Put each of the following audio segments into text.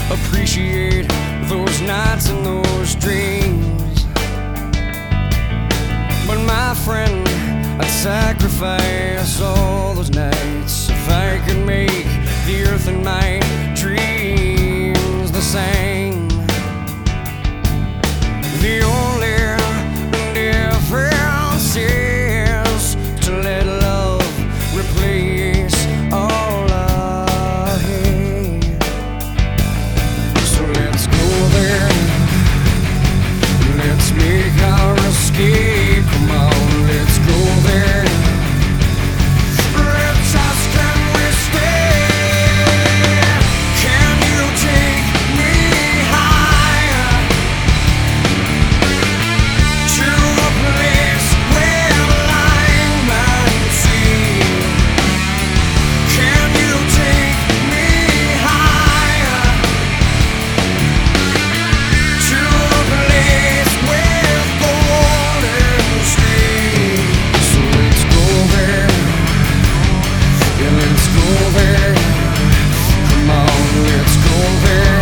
appreciate those nights and those dreams. But my friend, I'd sacrifice all those nights if I could make the earth and my dreams the same. The only difference is to let love replace all I hate. So let's go there, let's make our escape. Come on, let's go there. Let's ask, can we stay? Can you take me higher to a place where blind men see? Can you take me higher to a place with golden streams? So let's go there, yeah, let's go there. Come on, let's go there.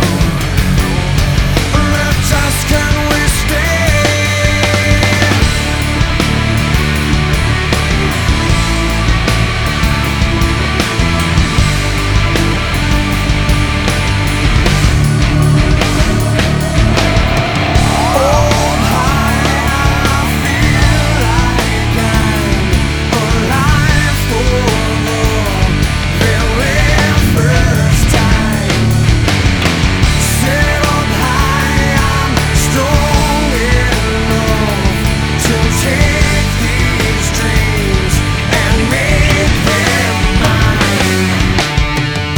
Let's ask, can we stay? Oh, I feel like I'm alive for the very first time. Set up high, I'm strong enough to take these dreams and make them mine.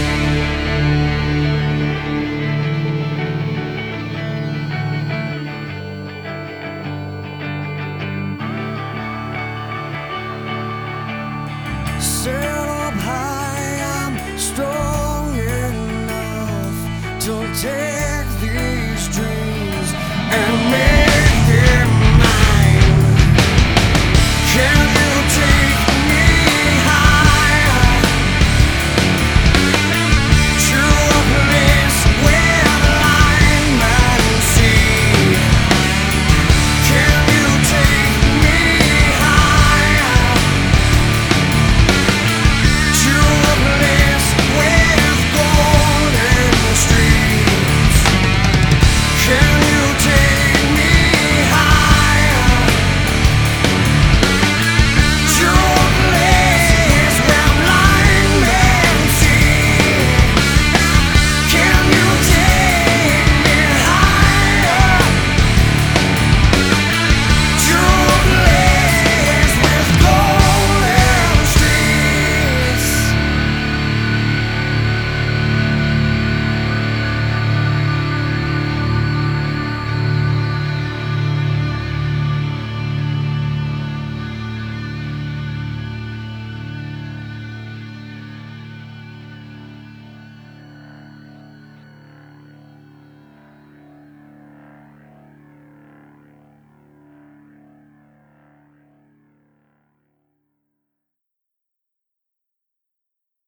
Set up high, I'm strong enough to take these dreams and make